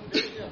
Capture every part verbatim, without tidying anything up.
دل کیا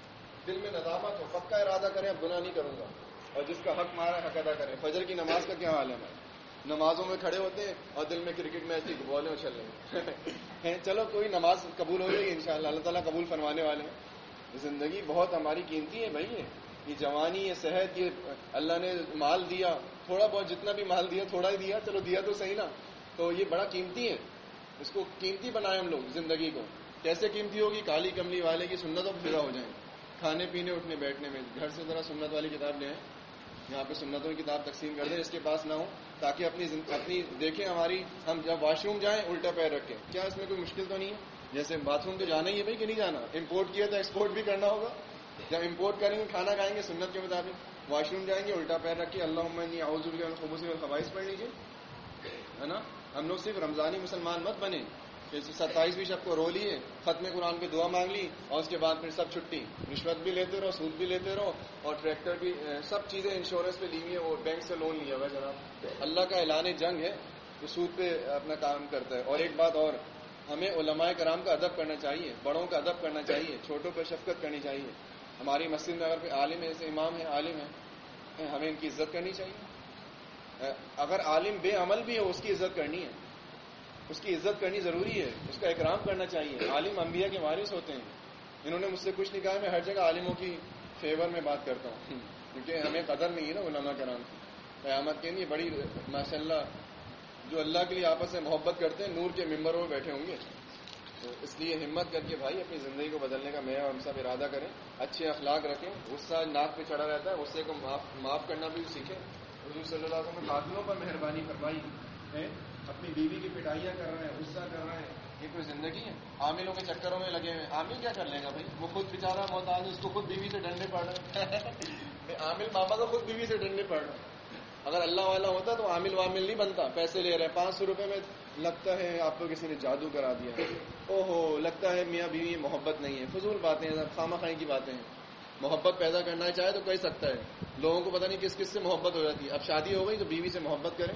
دل میں ندامت ہو, پکا ارادہ کریں اب گناہ نہیں کروں گا, اور جس کا حق مارا حق ادا کریں. فجر کی نماز کا کیا حال ہے ہمارے, نمازوں میں کھڑے ہوتے ہیں اور دل میں کرکٹ میچ کی بالیں اچھل رہی ہیں. چلو کوئی نماز قبول ہو جائے گی انشاءاللہ, اللہ تعالیٰ قبول فرمانے والے ہیں. زندگی بہت ہماری قیمتی ہے بھائی, ہے یہ جوانی, یہ صحت, یہ اللہ نے مال دیا, تھوڑا بہت جتنا بھی مال دیا تھوڑا ہی دیا, چلو دیا تو صحیح نا, تو یہ بڑا قیمتی ہے. اس کو قیمتی بنائیں ہم لوگ زندگی کو. کیسے قیمتی ہوگی؟ کالی کملی والے کی سنتوں پہ پھرا ہو جائیں, کھانے پینے اٹھنے بیٹھنے میں. گھر سے ذرا سنت والی کتاب لے آئیں, یہاں پہ سنتوں کی کتاب تقسیم کر دیں اس کے پاس نہ ہو, تاکہ اپنی اپنی دیکھیں ہماری, ہم جب واش روم جائیں الٹا پیر رکھیں, کیا اس میں کوئی مشکل تو نہیں ہے؟ جیسے باتھ روم تو جانا ہی ہے بھائی کہ نہیں جانا, امپورٹ کیا تو ایکسپورٹ بھی کرنا ہوگا. جب امپورٹ کریں گے کھانا کھائیں گے سنت کے مطابق, واش روم جائیں گے الٹا پیر رکھیے, اللہم انی اعوذ بک من الخبث والخبائث پڑھ لیجیے, ہے نا. ہم لوگ صرف رمضانی مسلمان مت بنے کہ ستائیسویں شب کو رو لیے, ختم قرآن پہ دعا مانگ لی اور اس کے بعد پھر سب چھٹی, رشوت بھی لیتے رہو, سود بھی لیتے رہو, اور ٹریکٹر بھی, سب چیزیں انشورنس پہ لی ہوئی ہیں, اور بینک سے لون لیا ہوا ہے. جناب اللہ کا اعلان جنگ ہے تو سود پہ اپنا کام کرتا ہے. اور ایک بات اور, ہمیں علماء کرام کا ادب کرنا چاہیے, بڑوں کا ادب کرنا چاہیے, چھوٹوں پہ شفقت کرنی چاہیے. ہماری مسجد میں اگر کوئی عالم ہے, جیسے امام ہے, عالم ہے, ہمیں ان کی عزت کرنی چاہیے. اگر عالم بے عمل بھی ہے اس کی عزت کرنی ہے, اس کی عزت کرنی ضروری ہے, اس کا اکرام کرنا چاہیے. عالم انبیاء کے وارث ہوتے ہیں. انہوں نے مجھ سے کچھ نہیں کہا, میں ہر جگہ عالموں کی فیور میں بات کرتا ہوں, کیونکہ ہمیں قدر نہیں ہے نا علماء کرام کی. قیامت کے لیے بڑی ماشاء اللہ جو اللہ کے لیے آپس میں محبت کرتے ہیں نور کے ممبروں میں بیٹھے ہوں گے. تو اس لیے ہمت کر کے بھائی اپنی زندگی کو بدلنے کا میں اور ہم سب ارادہ کریں, اچھے اخلاق رکھیں. غصہ ناک پہ چڑھا رہتا ہے, غصے کو معاف معاف کرنا بھی سیکھیں. حضور صلی اللہ علیہ وسلم نے قاتلوں پر مہربانی فرمائی ہے, اپنی بیوی کی پٹائیاں کر رہے ہیں, غصہ کر رہے ہیں, یہ کوئی زندگی ہے؟ عاملوں کے چکروں میں لگے ہوئے, عامل کیا کر لے گا بھائی, وہ خود بیچارہ محتاج, اس کو خود بیوی سے ڈنڈے پڑ رہے ہیں. عامل بابا کو خود بیوی سے ڈنڈے پڑ رہے ہیں. اگر اللہ والا ہوتا تو عامل وامل نہیں بنتا. پیسے لے رہے ہیں پانچ سو روپے میں, لگتا ہے آپ کو کسی نے جادو کرا دیا, او ہو لگتا ہے میاں بیوی محبت نہیں ہے. فضول باتیں ہیں, خامہ خائی کی باتیں ہیں. محبت پیدا کرنا چاہے تو کر سکتا ہے. لوگوں کو پتہ نہیں کس کس سے محبت ہو جاتی ہے. اب شادی ہو گئی تو بیوی سے محبت کریں,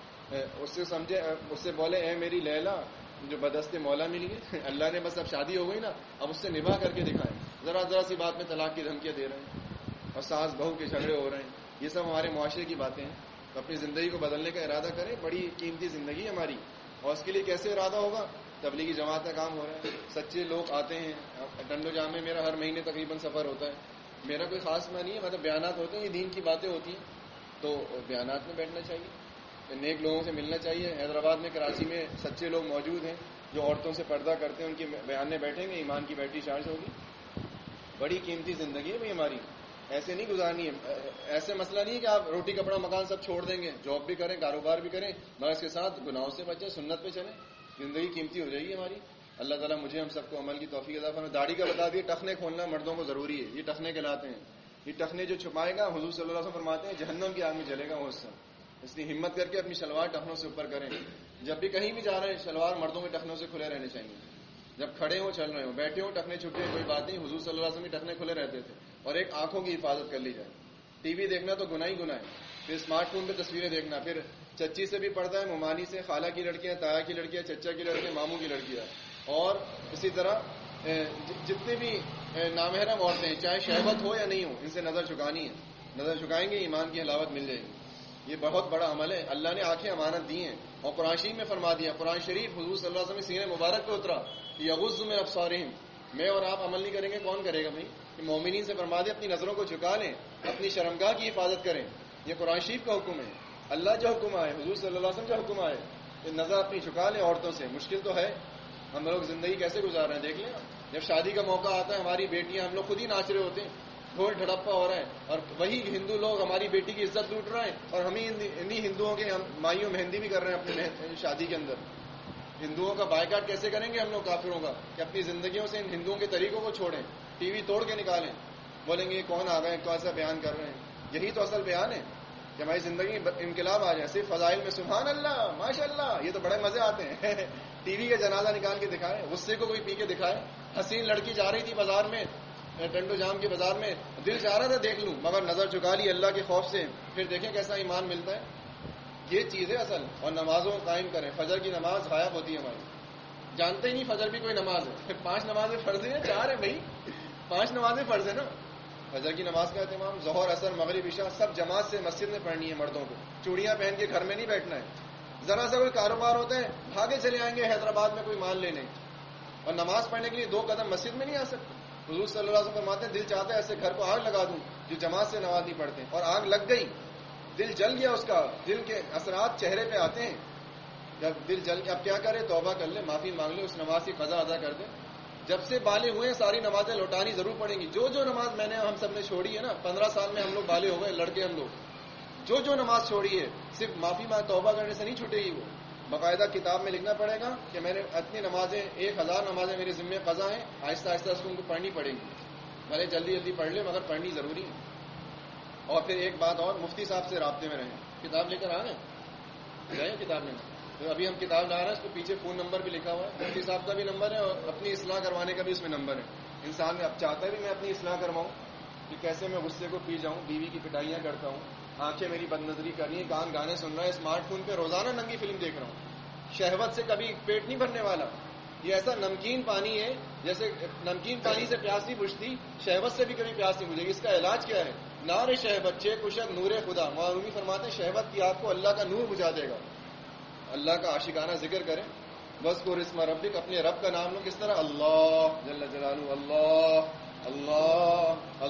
اس سے سمجھے, اس سے بولے اے میری لیلا جو بدست مولا ملی ہے, اللہ نے بس اب شادی ہو گئی نا, اب اس سے نباہ کر کے دکھائیں. ذرا ذرا سی بات میں طلاق کی دھمکیاں دے رہے ہیں, اور ساس بہو کے جھگڑے ہو رہے ہیں. یہ سب ہمارے معاشرے کی باتیں ہیں. تو اپنی زندگی کو بدلنے کا ارادہ کریں, بڑی قیمتی زندگی ہماری. اور اس کے لیے کیسے ارادہ ہوگا؟ تبلیغی جماعت کا کام ہو رہا ہے, سچے لوگ آتے ہیں. ڈنڈو جام میں میرا ہر مہینے تقریباً سفر ہوتا ہے. میرا کوئی خاص میں نہیں ہے, مطلب بیانات ہوتے ہیں, یہ دین کی باتیں ہوتی ہیں, تو بیانات میں بیٹھنا چاہیے, نیک لوگوں سے ملنا چاہیے. حیدرآباد میں, کراچی میں سچے لوگ موجود ہیں جو عورتوں سے پردہ کرتے ہیں, ان کے بیان میں بیٹھیں گے, ایمان کی بیٹری چارج ہوگی. بڑی قیمتی زندگی ہے بھائی ہماری, ایسے نہیں گزارنی ہے. ایسے مسئلہ نہیں ہے کہ آپ روٹی کپڑا مکان سب چھوڑ دیں گے, جاب بھی کریں, کاروبار بھی کریں, مگر اس کے ساتھ گناہوں سے بچیں, سنت پہ چلیں. زندگی قیمتی ہو جائے گی ہماری. اللہ تعالیٰ مجھے ہم سب کو عمل کی توفیق عطا فرمائے. داڑھی کا بتا دیے, ٹخنے کھولنا مردوں کو ضروری ہے. یہ ٹخنے کہلاتے ہیں. یہ ٹخنے جو چھپائے گا, حضور صلی اللہ علیہ وسلم فرماتے ہیں جہنم کی آگ میں جلے گا وہ حصہ. اس لیے ہمت کر کے اپنی شلوار ٹخنوں سے اوپر کریں. جب بھی کہیں بھی جا رہے ہیں, شلوار مردوں کے ٹخنوں سے کھلے رہنے چاہیے. جب کھڑے ہوں, چل رہے ہوں, بیٹھے ہوں, ٹخنے چھٹے, کوئی بات نہیں. حضور صلی اللہ علیہ وسلم کے ٹخنے کھلے رہتے تھے. اور ایک آنکھوں کی حفاظت کر لی جائے. ٹی وی دیکھنا تو گناہ ہی گناہ ہے. پھر اسمارٹ فون پہ تصویریں دیکھنا, پھر چچی سے بھی پڑتا ہے, ممانی سے, خالہ کی لڑکیاں, تایا کی لڑکیاں, چچا کی لڑکیاں, ماموں کی لڑکیاں, اور اسی طرح جتنے بھی نامحرم عورتیں ہیں, چاہے شہوت ہو یا نہیں ہو, ان سے نظر جھکانی ہے. نظر جھکائیں گے ایمان کی حلاوت مل جائے گی. یہ بہت بڑا عمل ہے. اللہ نے آنکھیں امانت دی ہیں, اور قرآن شریف میں فرما دیا. قرآن شریف حضور صلی اللہ علیہ وسلم سینے مبارک پہ اترا, یغض من ابصارہم. میں اور آپ عمل نہیں کریں گے, کون کرے گا بھائی؟ کہ مومنین سے فرما دے اپنی نظروں کو جھکا لیں, اپنی شرمگاہ کی حفاظت کریں. یہ قرآن شریف کا حکم ہے. اللہ جو حکم آئے, حضور صلی اللہ علیہ وسلم جو حکم آئے, کہ نظر اپنی جھکا لیں عورتوں سے. مشکل تو ہے, ہم لوگ زندگی کیسے گزار رہے ہیں دیکھ لیں. جب شادی کا موقع آتا ہے, ہماری بیٹیاں, ہم لوگ خود ہی ناچ رہے ہوتے ہیں, ڈھول ڈھڑپا ہو رہا ہے, اور وہی ہندو لوگ ہماری بیٹی کی عزت لوٹ رہے ہیں, اور ہم ہی انہی ہندوؤں کے مائیوں مہندی بھی کر رہے ہیں اپنی شادی کے اندر. ہندوؤں کا بائیکاٹ کیسے کریں گے ہم لوگ کافروں کا, کہ اپنی زندگیوں سے ان ہندوؤں کے طریقوں کو چھوڑیں, ٹی وی توڑ کے نکالیں. بولیں گے یہ کون آ گئے, کون سا بیان کر رہے ہیں. یہی تو اصل بیان ہے کہ ہماری زندگی میں انقلاب آ جائے. صرف فضائل میں سبحان اللہ, ماشاء اللہ, یہ تو بڑے مزے آتے ہیں. ٹی وی کا جنازہ نکال کے دکھائے, غصے کو کوئی پی کے دکھائے. حسین لڑکی جا رہی تھی بازار میں, ٹنڈو جام کے بازار میں, دل چاہ رہا تھا دیکھ لوں, مگر نظر چکا لی اللہ کے خوف سے. پھر دیکھیں کیسا ایمان ملتا ہے. یہ چیز ہے اصل. اور نمازوں کو قائم کریں. فجر کی نماز غائب ہوتی ہے ہماری, جانتے ہی نہیں فجر بھی کوئی نماز ہے. پانچ نمازیں فرض ہیں, چار ہیں بھائی, پانچ نمازیں فرض ہیں نا. فجر کی نماز کا اہتمام, ظہر اثر مغرب عشاء سب جماعت سے مسجد میں پڑھنی ہے مردوں کو. چوڑیاں پہن کے گھر میں نہیں بیٹھنا ہے. ذرا سا کوئی کاروبار ہوتا ہے بھاگے چلے آئیں گے حیدرآباد میں کوئی مال لینے, اور نماز پڑھنے کے لیے دو قدم مسجد میں نہیں آ سکتے. حضور صلی اللہ علیہ وسلم فرماتے ہیں دل چاہتا ہے ایسے گھر کو آگ لگا دوں جو جماعت سے نماز نہیں پڑھتے, اور آگ لگ گئی, دل جل گیا, اس کا دل کے اثرات چہرے پہ آتے ہیں. جب دل جل گیا اب کیا کرے, توبہ کر لے, معافی مانگ لے, اس نماز کی قضا ادا کر دے. جب سے بالغ ہوئے ساری نمازیں لوٹانی ضرور پڑیں گی. جو جو نماز میں نے ہم سب نے چھوڑی ہے نا, پندرہ سال میں ہم لوگ بالغ ہو گئے لڑکے ہم لوگ, جو جو نماز چھوڑی ہے صرف معافی مانگ توبہ کرنے سے نہیں چھوٹے گی. وہ باقاعدہ کتاب میں لکھنا پڑے گا کہ میں نے اتنی نمازیں, ایک ہزار نمازیں میرے ذمہ قضا ہیں, آہستہ آہستہ اس کو ان کو پڑھنی پڑے گی. بھلے جلدی جلدی پڑھ لیں مگر پڑھنی ضروری ہے. اور پھر ایک بات اور, مفتی صاحب سے رابطے میں رہیں. کتاب لے کر آ رہے ہیں, گئے کتاب میں تو ابھی ہم کتاب لا رہے ہیں, اس کو پیچھے فون نمبر بھی لکھا ہوا ہے. مفتی صاحب کا بھی نمبر ہے اور اپنی اصلاح کروانے کا بھی اس میں نمبر ہے. انسان اب چاہتا ہے بھی میں اپنی اصلاح کرواؤں کہ کیسے میں غصے کو پی جاؤں, بیوی کی پٹائیاں کرتا ہوں, آنکھیں میری بد نظری کر رہی ہیں, کان گانے سن رہا ہے, اسمارٹ فون پہ روزانہ ننگی فلم دیکھ رہا ہوں. شہوت سے کبھی پیٹ نہیں بھرنے والا. یہ ایسا نمکین پانی ہے جیسے نمکین پانی سے پیاس نہیں بجھتی, شہوت سے بھی کبھی پیاس نہیں بجھے گی. اس کا علاج کیا ہے؟ نار شہوت چے کشک نور خدا. معلومی فرماتے ہیں شہوت کی آگ کو اللہ کا نور بجھا دے گا. اللہ کا عاشقانہ ذکر کریں, بس کو رسم ربک, اپنے رب کا نام لو. کس طرح؟ اللہ جل جلالہ, اللہ اللہ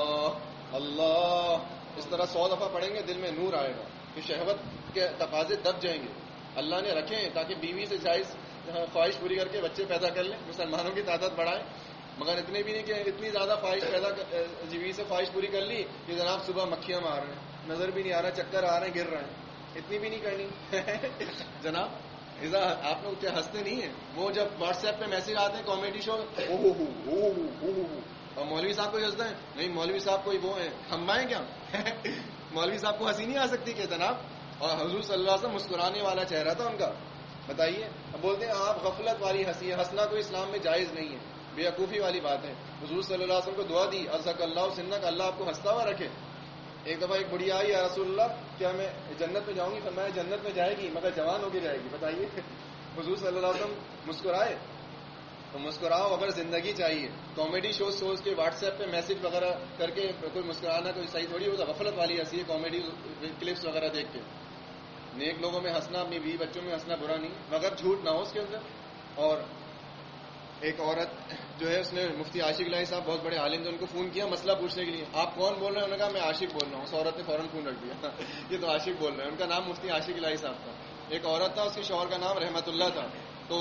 اللہ اللہ. اس طرح سو دفعہ پڑھیں گے دل میں نور آئے گا, کہ شہوت کے تقاضے دب جائیں گے. اللہ نے رکھے ہیں تاکہ بیوی سے جائز خواہش پوری کر کے بچے پیدا کر لیں, مسلمانوں کی تعداد بڑھائے, مگر اتنے بھی نہیں کہ اتنی زیادہ خواہش پیدا بیوی سے خواہش پوری کر لی کہ جناب صبح مکھیاں مار رہے ہیں, نظر بھی نہیں آ رہا, چکر آ رہے ہیں, گر رہے ہیں. اتنی بھی نہیں کرنی جناب. آپ لوگ کیا ہنستے نہیں ہیں؟ وہ جب واٹس ایپ پہ میسج آتے ہیں کامیڈی شو, او ہو ہو ہو ہو, اور مولوی صاحب کو ہنستے ہیں. نہیں مولوی صاحب کوئی وہ ہیں ہمبا ہیں کیا؟ مولوی صاحب کو ہنسی نہیں آ سکتی کہ جناب؟ اور حضور صلی اللہ علیہ وسلم مسکرانے والا چہرہ تھا ان کا. بتائیے, اب بولتے ہیں آپ غفلت والی ہنسی ہے, ہنسنا تو اسلام میں جائز نہیں ہے, بیوقوفی والی بات ہے. حضور صلی اللہ علیہ وسلم کو دعا دی, ازک اللہ سنک, اللہ آپ کو ہنستا ہوا رکھے. ایک دفعہ ایک بڑھیا آئی, یا رسول اللہ کیا میں جنت میں جاؤں گی؟ فرمایا جنت میں جائے گی مگر جوان ہو کے جائے گی. بتائیے, حضور صلی اللہ علیہ وسلم مسکرائے. تو مسکراؤ اگر زندگی چاہیے. کامیڈی شو سوچ کے واٹس ایپ پہ میسج وغیرہ کر کے کوئی مسکرانا کوئی صحیح تھوڑی ہوتا. غفلت والی ہنسی ہے کامیڈی کلپس وغیرہ دیکھ کے. نیک لوگوں میں ہنسنا, اپنی بیوی بچوں میں ہنسنا برا نہیں, مگر جھوٹ نہ ہو اس کے اندر. اور ایک عورت جو ہے, اس نے مفتی عاشق الہی صاحب بہت بڑے عالم تھے, ان کو فون کیا مسئلہ پوچھنے کے لیے. آپ کون بول رہے ہیں؟ انہوں نے کہا میں عاشق بول رہا ہوں. اس عورت نے فوراً فون رکھ دیا, یہ تو عاشق بول رہے ہیں. ان کا نام مفتی عاشق الہی صاحب تھا. ایک عورت تھا, اس کے شوہر کا نام رحمت اللہ تھا. تو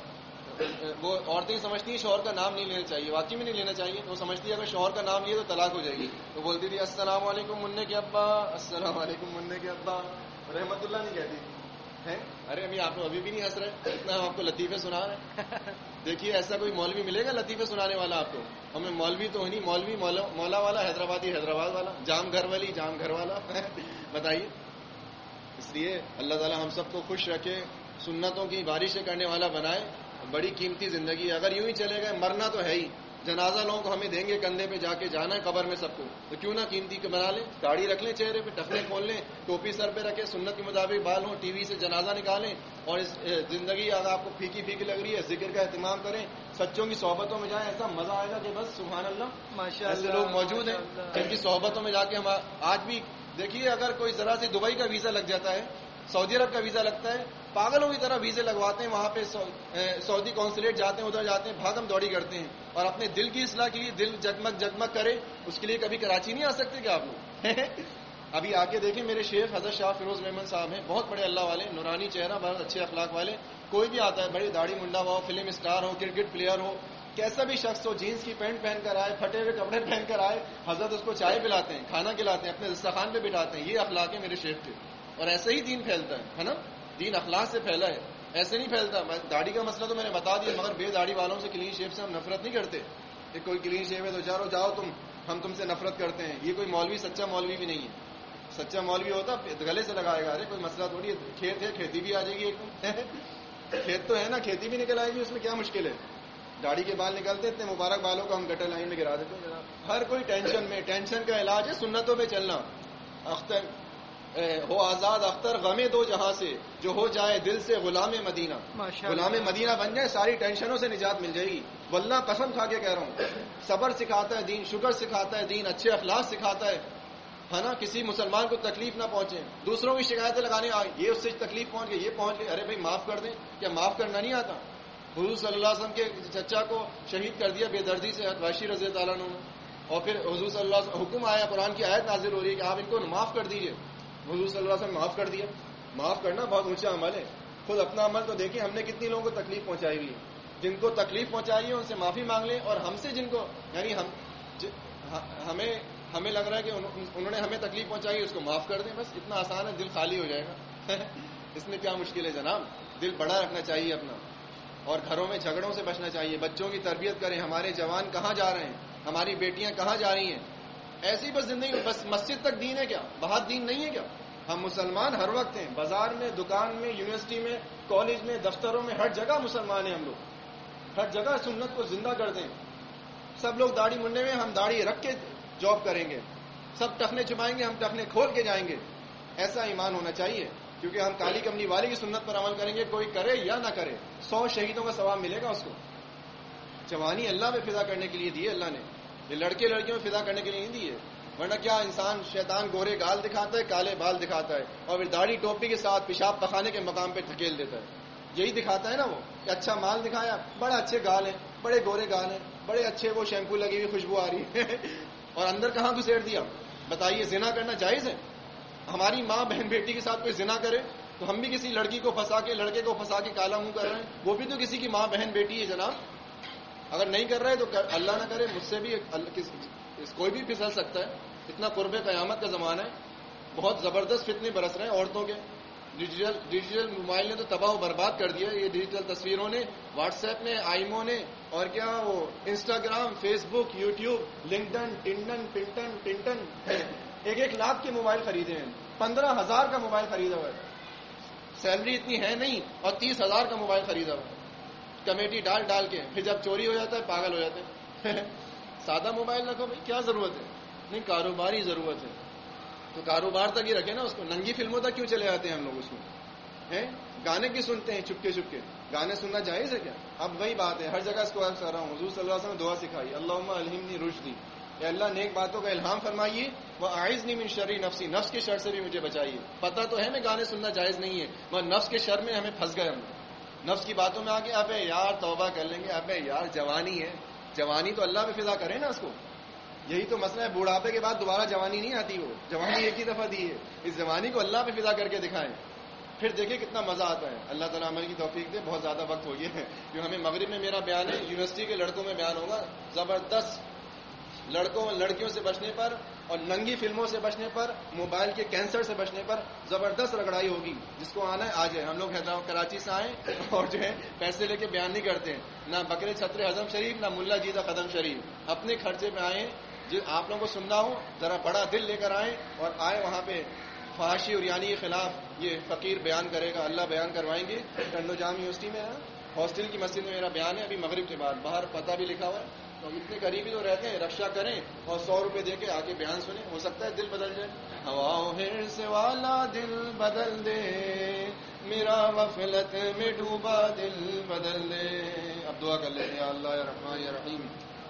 وہ عورتیں سمجھتی ہیں شوہر کا نام نہیں لینا چاہیے, واقعی میں نہیں لینا چاہیے. تو وہ سمجھتی ہے اگر شوہر کا نام لیے تو طلاق ہو جائے گی. تو بولتی تھی السلام علیکم منع کے ابا, السلام علیکم منع کے ابا. رحمت اللہ نہیں کہتی ہیں. ارے ابھی آپ ابھی بھی نہیں ہنس رہے, اتنا ہم آپ کو لطیفے سنا رہے ہیں. دیکھیے ایسا کوئی مولوی ملے گا لطیفے سنانے والا آپ کو؟ ہمیں مولوی تو نہیں, مولوی مولا, مولا والا, حیدرآبادی حیدرآباد والا, جام گھر والی جام گھر والا. بتائیے. اس لیے اللہ تعالی ہم سب کو خوش رکھے, سنتوں کی بارشیں کرنے والا بنائے. بڑی قیمتی زندگی ہے, اگر یوں ہی چلے گئے مرنا تو ہے ہی. جنازہ لوگوں کو ہمیں دیں گے, کندھے پہ جا کے جانا ہے قبر میں سب کو, تو کیوں نہ قیمتی کے بنا لیں, داڑھی رکھ لیں چہرے پہ, ٹخنے کھول لیں, ٹوپی سر پہ رکھیں, سنت کے مطابق بال ہوں, ٹی وی سے جنازہ نکالیں. اور اس زندگی اگر آپ کو پھیکی پھیکی لگ رہی ہے, ذکر کا اہتمام کریں, سچوں کی صحبتوں میں جائیں, ایسا مزہ آئے گا کہ بس سبحان اللہ. ایسے لوگ موجود ہیں جن کی صحبتوں میں جا کے ہم آج بھی دیکھیے, اگر کوئی ذرا سے دبئی کا ویزا لگ جاتا ہے, سعودی عرب کا ویزا لگتا ہے, پاگلوں کی طرح ویزے لگواتے ہیں, وہاں پہ سعودی کونسلیٹ جاتے ہیں, ادھر جاتے ہیں, بھاگم دوڑی کرتے ہیں. اور اپنے دل کی اصلاح کے لیے, دل جگمگ جگمگ کرے, اس کے لیے کبھی کراچی نہیں آ سکتے کیا آپ لوگ؟ ابھی آ کے دیکھیں, میرے شیخ حضرت شاہ فیروز رحمن صاحب ہیں, بہت بڑے اللہ والے, نورانی چہرہ, بہت اچھے اخلاق والے. کوئی بھی آتا ہے, بڑی داڑھی منڈا ہوا ہو, فلم اسٹار ہو, کرکٹ پلیئر ہو, کیسا بھی شخص ہو, جینس کی پینٹ پہن کر آئے, پھٹے ہوئے کپڑے پہن کر آئے, حضرت اس کو چائے پلاتے ہیں, کھانا کھلاتے ہیں, اپنے دسترخوان پہ بٹھاتے ہیں. یہ اخلاق ہے میرے شیخ کے, اور ایسے ہی دین پھیلتا ہے, ہے نا. دین اخلاق سے پھیلا ہے, ایسے نہیں پھیلتا. داڑھی کا مسئلہ تو میں نے بتا دیا, مگر بے داڑھی والوں سے, کلین شیپ سے ہم نفرت نہیں کرتے. کہ کوئی کلین شیپ ہے تو چارو جاؤ تم, ہم تم سے نفرت کرتے ہیں. یہ کوئی مولوی سچا مولوی بھی نہیں ہے. سچا مولوی ہوتا گلے سے لگائے گا, ارے کوئی مسئلہ تھوڑی ہے, کھیت ہے, کھیتی بھی آ جائے گی, ایک کھیت تو ہے نا, کھیتی بھی نکل آئے گی, اس میں کیا مشکل ہے. داڑھی کے بال نکلتے اتنے مبارک بالوں کو ہم گٹر لائن میں گرا دیتے ہیں. ہر کوئی ٹینشن میں, ٹینشن کا علاج ہے سنتوں پہ چلنا. اختر ہو آزاد اختر غم دو جہاں سے، جو ہو جائے دل سے غلام مدینہ. غلام مدینہ بن جائے، ساری ٹینشنوں سے نجات مل جائے گی. واللہ قسم کھا کے کہہ رہا ہوں، صبر سکھاتا ہے دین، شکر سکھاتا ہے دین، اچھے اخلاق سکھاتا ہے ہے نا. کسی مسلمان کو تکلیف نہ پہنچے، دوسروں کی شکایتیں لگانے آئے، یہ اس سے تکلیف پہنچ گئی، یہ پہنچ گئی، ارے بھائی معاف کر دیں. کیا معاف کرنا نہیں آتا؟ حضور صلی اللہ علیہ وسلم کے چچا کو شہید کر دیا بے دردی سے وحشی رضی اللہ عنہ، اور پھر حضور صلی اللہ علیہ وسلم حکم آیا، قرآن کی آیت نازل ہو رہی ہے کہ آپ ان کو معاف کر دیجئے. حضور صلی اللہ علیہ وسلم معاف کر دیا. معاف کرنا بہت اونچا عمل ہے. خود اپنا عمل تو دیکھیں، ہم نے کتنی لوگوں کو تکلیف پہنچائی ہوئی ہے. جن کو تکلیف پہنچائی ہے ان سے معافی مانگ لیں، اور ہم سے جن کو یعنی ہم ہمیں ہمیں لگ رہا ہے کہ انہوں نے ہمیں تکلیف پہنچائی ہے، اس کو معاف کر دیں. بس اتنا آسان ہے، دل خالی ہو جائے گا. اس میں کیا مشکل ہے جناب؟ دل بڑا رکھنا چاہیے اپنا، اور گھروں میں جھگڑوں سے بچنا چاہیے. بچوں کی تربیت کریں. ہمارے جوان کہاں جا رہے ہیں؟ ہماری بیٹیاں کہاں جا رہی ہیں؟ ایسی بس زندگی، بس مسجد تک دین ہے کیا؟ باہر دین نہیں ہے کیا؟ ہم مسلمان ہر وقت ہیں، بازار میں، دکان میں، یونیورسٹی میں، کالج میں، دفتروں میں، ہر جگہ مسلمان ہیں ہم لوگ. ہر جگہ سنت کو زندہ کر دیں. سب لوگ داڑھی منڈے میں، ہم داڑھی رکھ کے جاب کریں گے. سب ٹخنے چھپائیں گے، ہم ٹخنے کھول کے جائیں گے. ایسا ایمان ہونا چاہیے، کیونکہ ہم کالی کملی والے کی سنت پر عمل کریں گے. کوئی کرے یا نہ کرے، سو شہیدوں کا ثواب ملے گا اس کو. جوانی اللہ میں فدا کرنے کے لیے دی ہے اللہ نے، یہ لڑکے لڑکیوں میں فدا کرنے کے لیے نہیں دی ہے. ورنہ کیا انسان شیطان گورے گال دکھاتا ہے، کالے بال دکھاتا ہے، اور پھر داڑھی ٹوپی کے ساتھ پیشاب پخانے کے مقام پہ دھکیل دیتا ہے. یہی دکھاتا ہے نا وہ، کہ اچھا مال دکھایا، بڑے اچھے گال ہیں، بڑے گورے گال ہیں، بڑے اچھے وہ شیمپو لگی ہوئی خوشبو آ رہی ہے. اور اندر کہاں گھسیڑ دیا؟ بتائیے، زنا کرنا جائز ہے؟ ہماری ماں بہن بیٹی کے ساتھ کوئی زنا کرے تو ہم بھی کسی لڑکی کو پھنسا کے، لڑکے کو پھنسا کے کالا منہ کر رہے ہیں. وہ بھی تو کسی کی ماں بہن بیٹی ہے جناب. اگر نہیں کر رہے تو اللہ نہ کرے، مجھ سے بھی کوئی بھی پھسل سکتا ہے. اتنا قرب قیامت کا زمانہ ہے، بہت زبردست فتنے برس رہے ہیں عورتوں کے. ڈیجیٹل ڈیجیٹل موبائل نے تو تباہ و برباد کر دیا. یہ ڈیجیٹل تصویروں نے، واٹس ایپ نے، آئیمو نے، اور کیا وہ Instagram, Facebook, YouTube, LinkedIn, ٹنڈن پنٹن ٹنٹن ایک ایک لاکھ کے موبائل خریدے ہیں. پندرہ ہزار کا موبائل خریدا ہوا ہے. سیلری اتنی ہے نہیں، اور تیس ہزار کا موبائل خریدا ہوا ہے کمیٹی ڈال ڈال کے. پھر جب چوری ہو جاتا ہے پاگل ہو جاتے ہیں. سادہ موبائل رکھو بھائی، کیا ضرورت ہے؟ نہیں، کاروباری ضرورت ہے تو کاروبار تک ہی رکھے نا اس کو. ننگی فلموں تک کیوں چلے جاتے ہیں ہم لوگ اس میں؟ ہیں گانے کی سنتے ہیں چپکے چپکے. گانے سننا جائز ہے کیا؟ اب وہی بات ہے، ہر جگہ اس کو کر رہا ہوں. حضور صلی اللہ علیہ وسلم نے دعا سکھائی، اللہم الہمنی رشدی، اے اللہ نیک باتوں کا الہام فرمائیے. وہ اعذنی من شر نفسی، نفس کے شر سے بھی مجھے بچائیے. پتہ تو ہے میں گانے سننا جائز نہیں ہے، مگر نفس کے شر میں ہمیں پھنس گئے. ہم نفس کی باتوں میں آ کے ابے یار توبہ کر لیں گے، ابے یار جوانی ہے. جوانی تو اللہ پہ فضا کرے نا اس کو. یہی تو مسئلہ ہے، بوڑھاپے کے بعد دوبارہ جوانی نہیں آتی. وہ جوانی ایک ہی دفعہ دی ہے، اس جوانی کو اللہ پہ فضا کر کے دکھائیں، پھر دیکھیں کتنا مزہ آتا ہے. اللہ تعالیٰ عمل کی توفیق دے. بہت زیادہ وقت ہو گیا ہے، جو ہمیں مغرب میں میرا بیان ہے، یونیورسٹی کے لڑکوں میں بیان ہوگا. زبردست لڑکوں لڑکیوں سے بچنے پر، اور ننگی فلموں سے بچنے پر، موبائل کے کینسر سے بچنے پر زبردست رگڑائی ہوگی. جس کو آنا ہے آ جائے. ہم لوگ حیدرآباد کراچی سے آئیں اور جو ہے پیسے لے کے بیان نہیں کرتے ہیں، نہ بکرے چھتر ہضم شریف، نہ ملا جیدہ قدم شریف. اپنے خرچے پہ آئیں. جو آپ لوگوں کو سننا ہو ذرا بڑا دل لے کر آئیں، اور آئے وہاں پہ فحاشی اور یعنی کے خلاف یہ فقیر بیان کرے گا، اللہ بیان کروائیں گے. ٹنڈو جام یونیورسٹی میں ہاسٹل کی مسجد میں میرا بیان ہے ابھی مغرب کے بعد. باہر پتہ بھی لکھا ہوا ہے، تو اتنے قریبی تو رہتے ہیں، رکشا کریں اور سو روپے دے کے آگے بیان سنیں. ہو سکتا ہے دل بدل جائے. ہوا ہرس والا دل بدل دے، میرا غفلت میں ڈوبا دل بدل دے. اب دعا کر لیتے ہیں، یا اللہ یا رحمان یا رحیم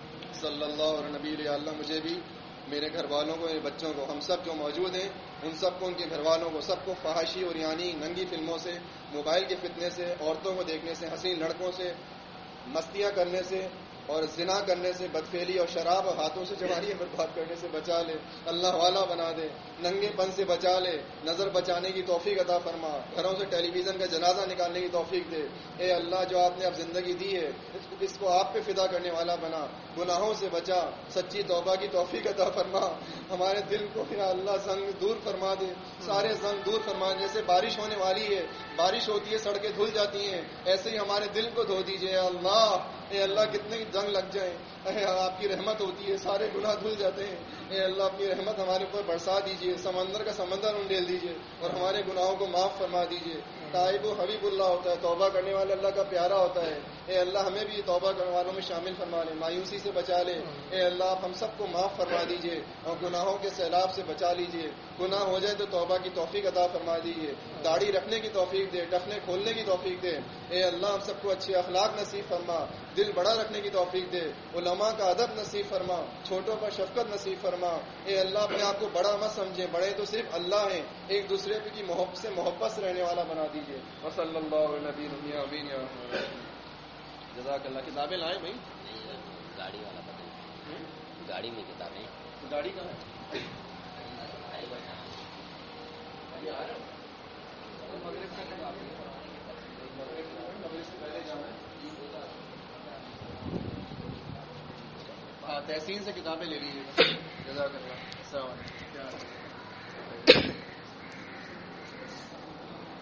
صلی اللہ علیہ نبی. یا اللہ مجھے بھی، میرے گھر والوں کو، میرے بچوں کو، ہم سب جو موجود ہیں ان سب کو، ان کے گھر والوں کو، سب کو فحاشی اور یعنی ننگی فلموں سے، موبائل کے فتنے سے، عورتوں کو دیکھنے سے، حسین لڑکوں سے، مستیاں کرنے سے اور زنا کرنے سے، بدفعلی اور شراب اور ہاتھوں سے جواریاں برباد کرنے سے بچا لے. اللہ والا بنا دے. ننگے پن سے بچا لے. نظر بچانے کی توفیق عطا فرما. گھروں سے ٹیلی ویژن کا جنازہ نکالنے کی توفیق دے. اے اللہ جو آپ نے اب زندگی دی ہے اس کو آپ پہ فدا کرنے والا بنا. گناہوں سے بچا. سچی توبہ کی توفیق عطا فرما. ہمارے دل کو یا اللہ زنگ دور فرما دے. سارے زنگ دور فرما. جیسے بارش ہونے والی ہے بارش ہوتی ہے سڑکیں دھل جاتی ہیں، ایسے ہی ہمارے دل کو دھو دیجیے اللہ. اے اللہ کتنے جنگ لگ جائیں، اے آپ کی رحمت ہوتی ہے سارے گناہ دھل جاتے ہیں. اے اللہ اپنی رحمت ہمارے اوپر برسا دیجیے، سمندر کا سمندر انڈیل دیجیے اور ہمارے گناہوں کو معاف فرما دیجیے. تائب و حبیب اللہ ہوتا ہے، توبہ کرنے والے اللہ کا پیارا ہوتا ہے. اے اللہ ہمیں بھی توبہ کرنے والوں میں شامل فرما لے، مایوسی سے بچا لے. اے اللہ آپ ہم سب کو معاف فرما دیجیے اور گناہوں کے سیلاب سے بچا لیجیے. گناہ ہو جائے تو توبہ کی توفیق عطا فرما دیجیے، داڑھی رکھنے کی توفیق دے، ٹخنے کھولنے کی توفیق دے. اے اللہ ہم سب کو اچھے اخلاق نصیب فرما، دل بڑا رکھنے کی توفیق دے، علماء کا ادب نصیب فرما، چھوٹوں پر شفقت نصیب فرما. اے اللہ اپنے آپ کو بڑا مت سمجھے، بڑے تو صرف اللہ ہیں، ایک دوسرے کی محبت سے محبت سے رہنے والا بنا دیجیے. وصلی اللہ علیہ نبی امین. جزاک اللہ. کتابیں لائیں بھائی؟ گاڑی والا پتہ نہیں، گاڑی میں کتابیں. گاڑی کہاں ہے؟ ہاں تحسین سے کتابیں لے لیجیے. جزاک اللہ. السلام علیکم.